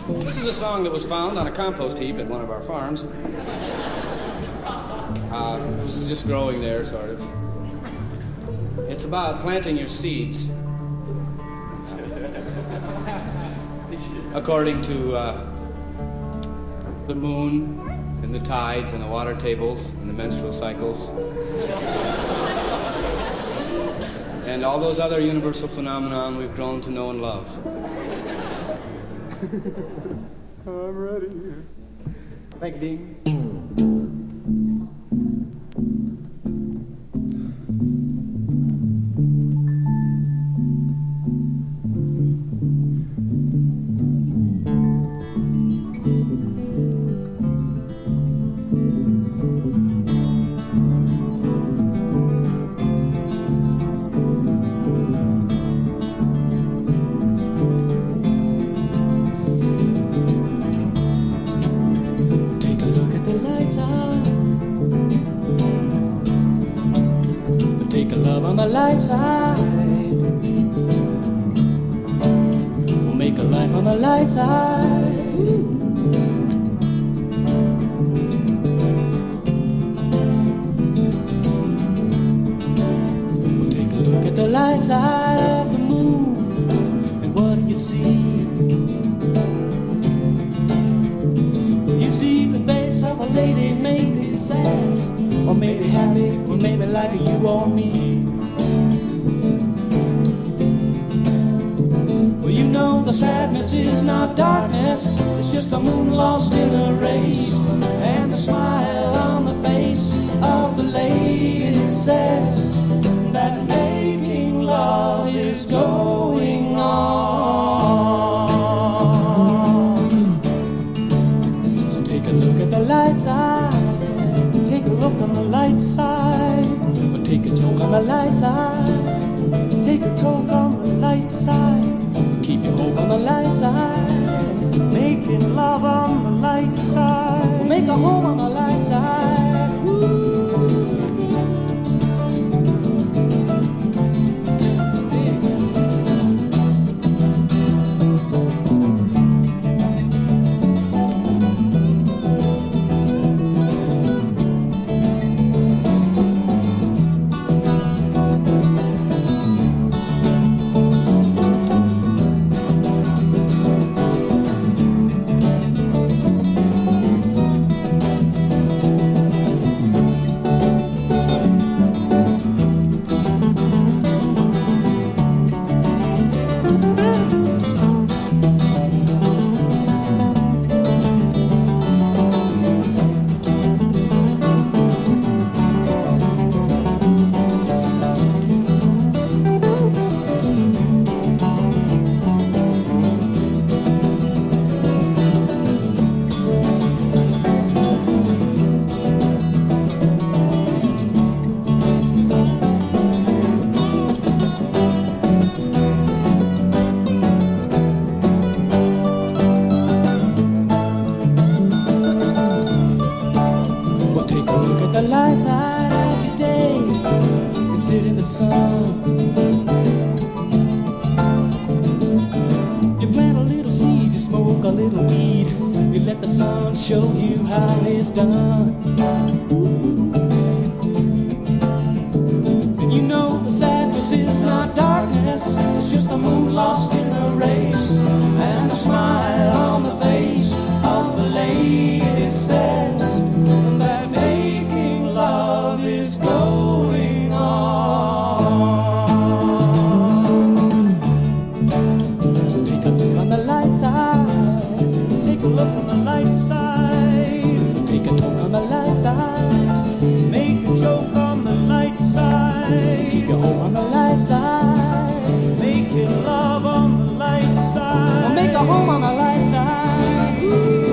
This is a song that was found on a compost heap at one of our farms. It was just growing there, sort of. It's about planting your seeds according to the moon and the tides and the water tables and the menstrual cycles and all those other universal phenomena we've grown to know and love. I'm ready. Thank you, Dean. Light side. We'll make a light on the light side. We'll take a look at the light side of the moon, and what do you see? You see the face of a lady, maybe sad, or maybe happy, or maybe like you or me. The sadness is not darkness, it's just the moon lost in a race. And the smile on the face of the lady says that making love is going on. So take a look at the light side, take a look on the light side, or take a joke on the light side, take a joke on the light side. Keep your hope on the light side, making love on the light side. We'll make a home on the light side. Ooh. Show you how it's done. And you know the sadness is not darkness, it's just the moon lost in a race. And the smile on the face of the lady says that making love is going on. So take a look on the light side, take a look on the light side. Take a talk on the light side, make a joke on the light side. Keep your hope on the light side, making love on the light side. Or make a home on the light side. Ooh.